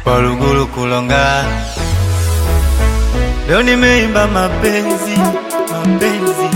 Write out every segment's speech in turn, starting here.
Waluguru kulonga. Leo nimeimba mapenzi, mapenzi.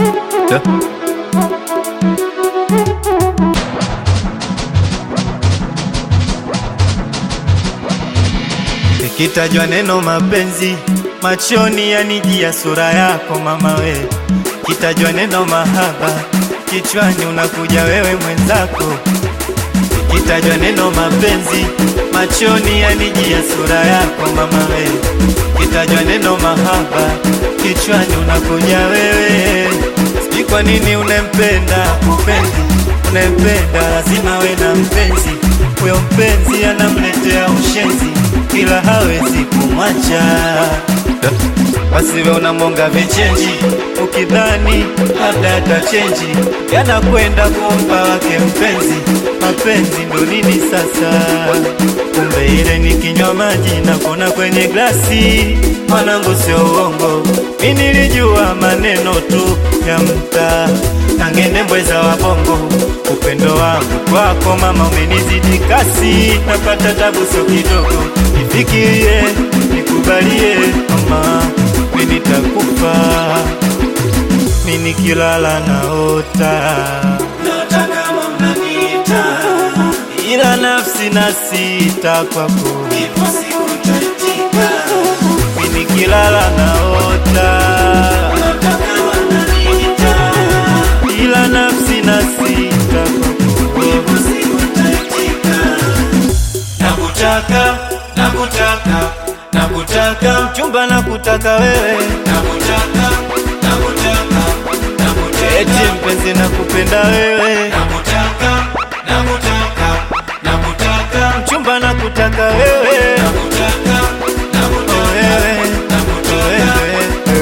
Ikitajwa neno mapenzi, machoni yanijia sura yako mama we. Ikitajwa neno mahaba, kichwani unakuja wewe mwenzako. Ikitajwa neno mapenzi, machoni yanijia sura yako mama we. Ikitajwa neno mahaba, kichwani unakuja wewe. Sijui kwa nini unempenda mpenzi, unempenda lazima we na mpenzi. Huyo mpenzi anamletea ushenzi, ila hawezi kumwacha. Basi we unamonga vichenji, ukidhani labda atachenji, yanakwenda kumpa wake mpenzi. Mapenzi ndo nini sasa? Kumbe ile ni kinywa maji na kona kwenye glasi. Mwanangu sio uongo, mimi nilijua maneno tu ya mtaa, tangende mbweza wa bongo. Upendo wangu kwako mama umenizidi kasi, napata tabu sio kidogo. Nifikirie, nikubalie mama, mimi nitakufa. Mimi nikilala naota, naota kama mnaniita, ila nafsi nasita kwako, ipo siku nitaitika. Mimi nikilala naota, naota kama mnaniita, ila nafsi nasita kwako, ipo siku nitaitika. Nakutaka, nakutaka, nakutaka mchumba, nakutaka wewe, nakutaka, nakutaka, nakutaka eti mpenzi, nakupenda wewe, nakutaka, nakutaka, nakutaka mchumba, nakutaka wewe, nakutaka, nakutaka wewe, nakutaka wewe.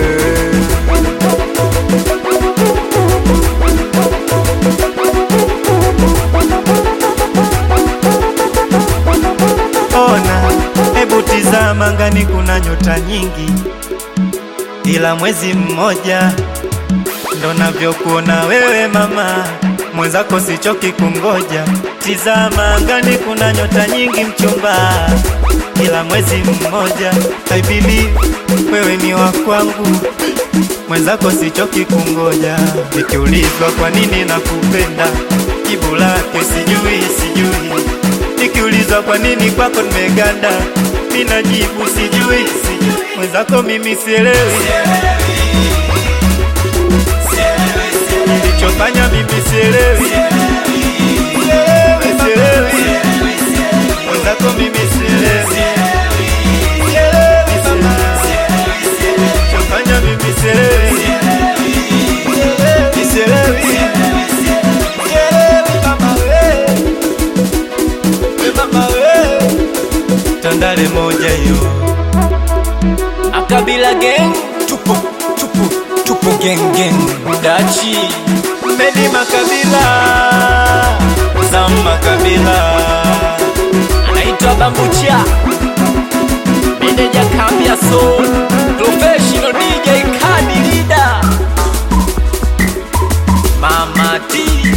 Ona, hebu tizama angani kuna nyota nyingi, ila mwezi mmoja ndo navyokuona wewe mama, mwenzako sichoki kungoja. Tizama angani kuna nyota nyingi mchumba, ila mwezi mmoja. I believe wewe ni wa kwangu, mwenzako sichoki kungoja. Nikiulizwa kwa nini nakupenda, jibu lake sijui, sijui. Nikiulizwa kwa nini kwako nimeganda, mimi najibu sijui, sijui. Mwenzako mimi sielewi, nilichofanya mimi sielewi, sielewi. Mwenzako mimi sielewi, nilichofanya mimi sielewi, sielewi. Tandale moja yo Akabila gang, tupo, tupo, tupo gang gang. Dachi Medi Makabila, Zam Makabila, anaitwa Bambucha, meneja kambi ya soul, professional DJ kadi leader, Mama T.